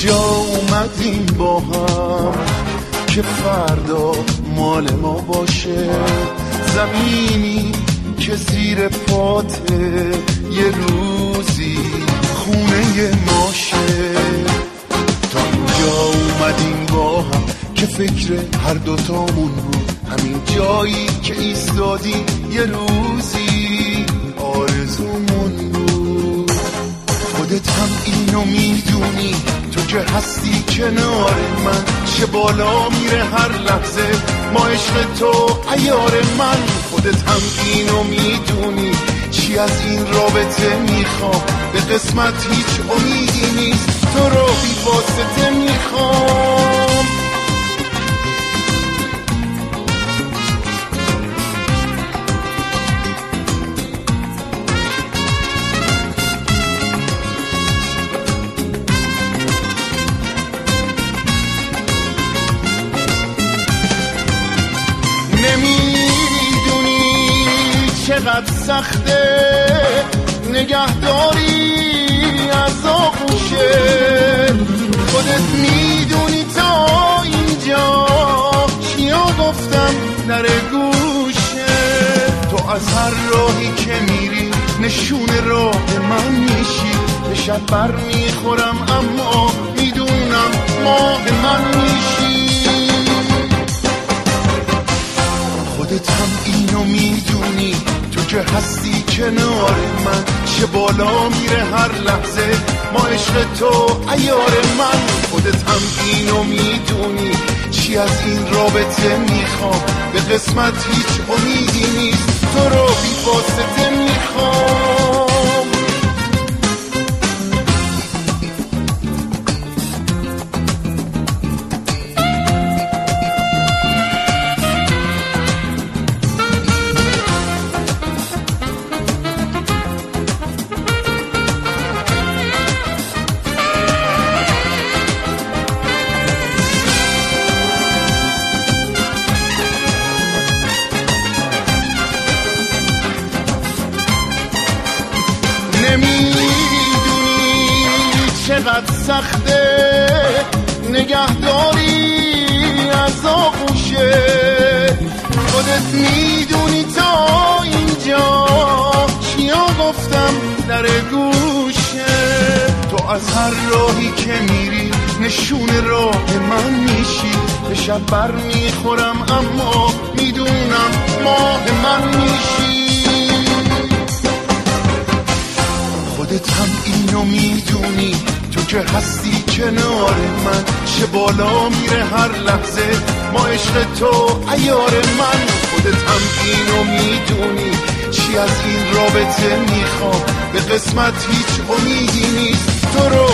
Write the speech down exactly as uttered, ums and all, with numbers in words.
اینجا اومدیم با هم که فردا مال ما باشه، زمینی که زیر پاته یه روزی خونه ماشه. تا اینجا اومدیم با هم که فکر هر دوتامون بود همین جایی که ایستادی یه روزی آرزومون بود. خودت هم اینو میدونی، تو که هستی کنار من، چه بالا میره هر لحظه ما عشق تو عیار من. خودت هم اینو میدونی، چی از این رابطه میخوام، به قسمت هیچ امیدی نیست، تو رو بی واسطه میخوام. چقدر سخته نگهداری از آغوشه، خودت میدونی تا اینجا چیا گفتم در گوشه. تو از هر راهی که میری نشون راه من میشی، به شب بر میخورم اما میدونم ماه من میشی. خودت هم اینو میدونی، تو که هستی کنار من، چه بالا میره هر لحظه ما عشق تو عیار من. خودت هم اینو میدونی، چی از این رابطه میخوام، به قسمت هیچ امیدی نیست، تو رو بی واسطه میخوام. چقدر سخته نگهداری از آغوشه، خودت میدونی تا اینجا چیا گفتم در گوشه. تو از هر راهی که میری نشون راه من میشی، به شب بر میخورم اما میدونم ماه من میشی. خودت هم اینو میدونی، تو که هستی کنار من، چه بالا میره هر لحظه ما عشق تو عیار من. خودت هم اینو میدونی، چی از این رابطه میخوام، به قسمت هیچ امیدی نیست، تو رو